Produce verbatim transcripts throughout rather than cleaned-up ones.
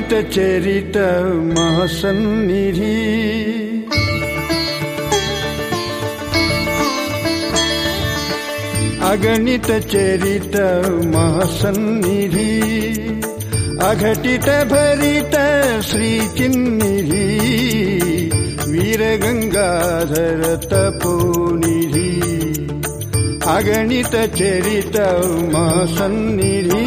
ಅಗಣಿತ ಚರಿತ ಮಹಾಸನ್ನಿಧಿ ಅಗಣಿತ ಚರಿತ ಮಹಾಸನ್ನಿಧಿ ಅಘಟಿತ ಭರಿತ ಶ್ರೀ ಚಿನ್ನಿಧಿ ವೀರಗಂಗಾಧರ ತಪೋನಿಧಿ ಅಗಣಿತ ಚರಿತ ಮಹಾಸನ್ನಿಧಿ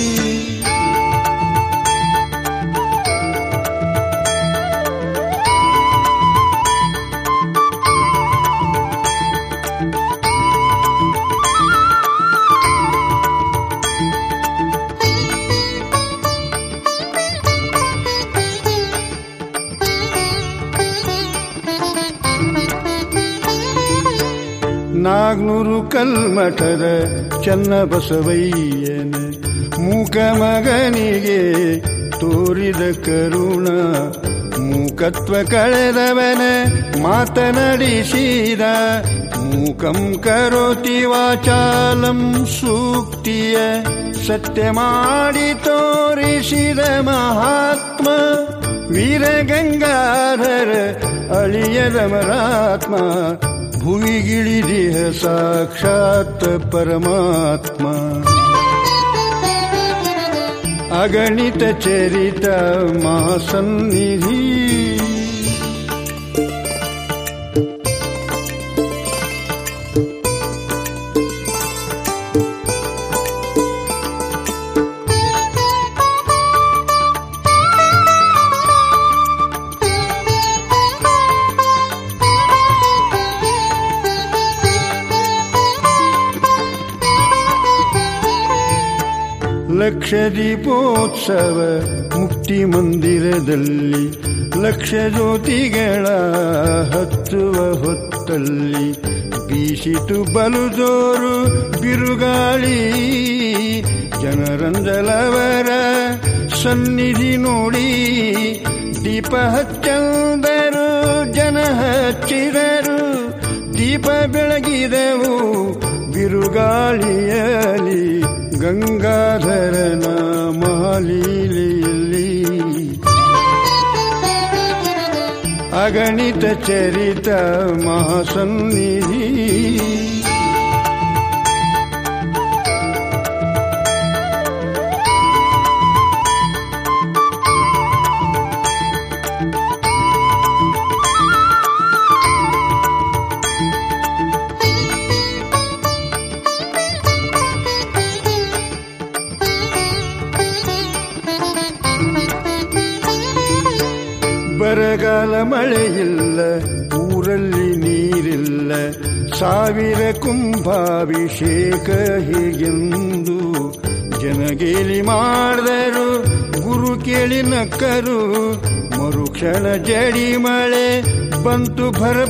ನಾಗ್ನೂರು ಕಲ್ಮಠದ ಚನ್ನಬಸವಯ್ಯನ ಮೂಕ ಮಗನಿಗೆ ತೋರಿದ ಕರುಣ ಮೂಕತ್ವ ಕಳೆದವನ ಮಾತನಾಡಿಸಿದ ಮೂಕಂ ಕರೋತಿ ವಾಚಾಲಂ ಸೂಕ್ತಿಯ ಸತ್ಯ ಮಾಡಿ ತೋರಿಸಿದ ಮಹಾತ್ಮ ವೀರಗಂಗಾಧರ ಅಳಿಯದ ಮರಾತ್ಮ ಭುವಿಗಿಳಿದಿಹ ಸಾಕ್ಷಾತ್ ಪರಮಾತ್ಮ ಅಗಣಿತ ಚರಿತ ಮಹಾಸನ್ನಿಧಿ ಲಕ್ಷ ದೀಪೋತ್ಸವ ಮುಕ್ತಿ ಮಂದಿರದಲ್ಲಿ ಲಕ್ಷ ಜ್ಯೋತಿಗಳ ಹತ್ತುವ ಹೊತ್ತಲ್ಲಿ ಬೀಸಿತು ಬಲು ಜೋರು ಬಿರುಗಾಳಿ ಜನರಂಜಲವರ ಸನ್ನಿಧಿ ನೋಡಿ ದೀಪ ಹಚ್ಚಂದರು ಜನ ಹಚ್ಚಿದರು ದೀಪ ಬೆಳಗಿದವು ಬಿರುಗಾಳಿಯಲ್ಲಿ ಗಂಗಾಧರನ ಮಹಾಲೀಲೆಯಲ್ಲಿ ಅಗಣಿತ ಚರಿತ ಮಹಾಸನ್ನಿಧಿ ಬರಗಾಲ ಮಳೆಯಿಲ್ಲ ಊರಲ್ಲಿ ನೀರಿಲ್ಲ ಸಾವಿರ ಕುಂಭಾಭಿಷೇಕ ಹೀಗೆಂದು ಜನಗೇಲಿ ಮಾಡಿದರು ಗುರು ಕೇಳಿ ನಕ್ಕರು ಮರುಕ್ಷಣ ಜಡಿ ಮಳೆ ಬಂತು ಭರ